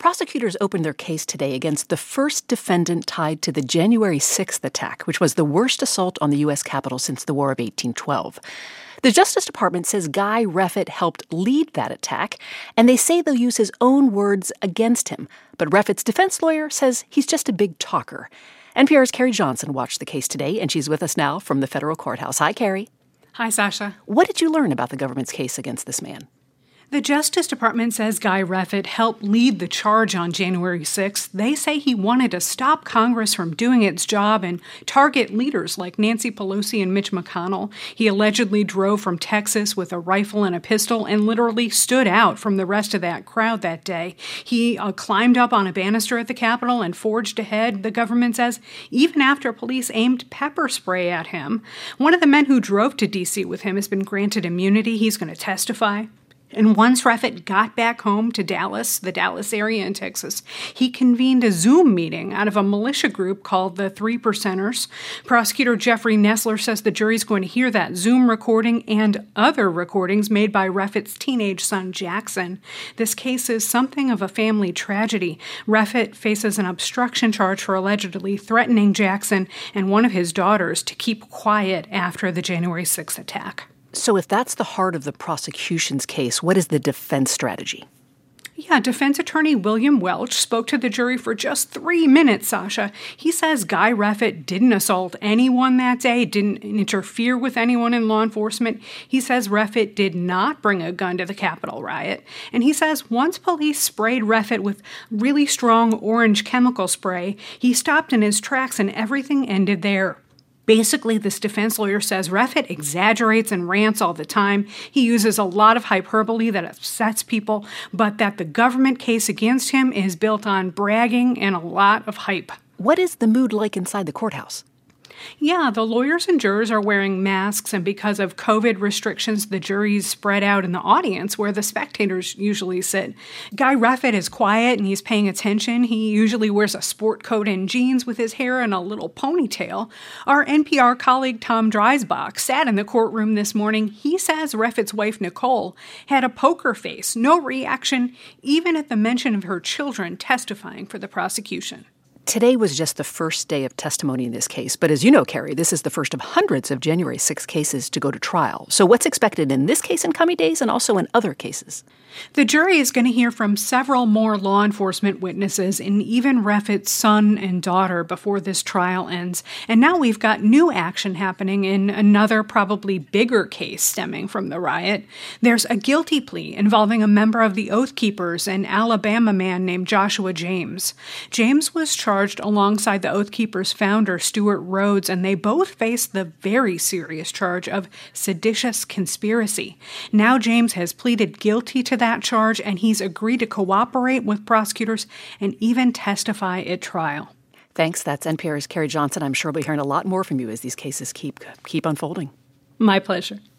prosecutors opened their case today against the first defendant tied to the January 6th attack, which was the worst assault on the U.S. Capitol since the War of 1812. The Justice Department says Guy Reffitt helped lead that attack, and they say they'll use his own words against him. But Reffitt's defense lawyer says he's just a big talker. NPR's Carrie Johnson watched the case today, and she's with us now from the federal courthouse. Hi, Carrie. Hi, Sasha. What did you learn about the government's case against this man? The Justice Department says Guy Reffitt helped lead the charge on January 6th. They say he wanted to stop Congress from doing its job and target leaders like Nancy Pelosi and Mitch McConnell. He allegedly drove from Texas with a rifle and a pistol and literally stood out from the rest of that crowd that day. He climbed up on a banister at the Capitol and forged ahead, the government says, even after police aimed pepper spray at him. One of the men who drove to D.C. with him has been granted immunity. He's going to testify. And once Reffitt got back home to Dallas, the Dallas area in Texas, he convened a Zoom meeting out of a militia group called the Three Percenters. Prosecutor Jeffrey Nessler says the jury's going to hear that Zoom recording and other recordings made by Reffitt's teenage son, Jackson. This case is something of a family tragedy. Reffitt faces an obstruction charge for allegedly threatening Jackson and one of his daughters to keep quiet after the January 6th attack. So if that's the heart of the prosecution's case, what is the defense strategy? Yeah, defense attorney William Welch spoke to the jury for just 3 minutes, Sasha. He says Guy Reffitt didn't assault anyone that day, didn't interfere with anyone in law enforcement. He says Reffitt did not bring a gun to the Capitol riot. And he says once police sprayed Reffitt with really strong orange chemical spray, he stopped in his tracks and everything ended there. Basically, this defense lawyer says Reffitt exaggerates and rants all the time. He uses a lot of hyperbole that upsets people, but that the government case against him is built on bragging and a lot of hype. What is the mood like inside the courthouse? Yeah, the lawyers and jurors are wearing masks, and because of COVID restrictions, the jury's spread out in the audience where the spectators usually sit. Guy Reffitt is quiet and he's paying attention. He usually wears a sport coat and jeans with his hair in a little ponytail. Our NPR colleague Tom Dreisbach sat in the courtroom this morning. He says Reffitt's wife, Nicole, had a poker face, no reaction, even at the mention of her children testifying for the prosecution. Today was just the first day of testimony in this case, but as you know, Carrie, this is the first of hundreds of January 6th cases to go to trial. So what's expected in this case in coming days and also in other cases? The jury is going to hear from several more law enforcement witnesses and even Reffitt's son and daughter before this trial ends. And now we've got new action happening in another probably bigger case stemming from the riot. There's a guilty plea involving a member of the Oath Keepers, an Alabama man named Joshua James. James was charged alongside the Oath Keepers founder, Stuart Rhodes, and they both faced the very serious charge of seditious conspiracy. Now James has pleaded guilty to that charge, and he's agreed to cooperate with prosecutors and even testify at trial. Thanks. That's NPR's Carrie Johnson. I'm sure we'll be hearing a lot more from you as these cases keep unfolding. My pleasure.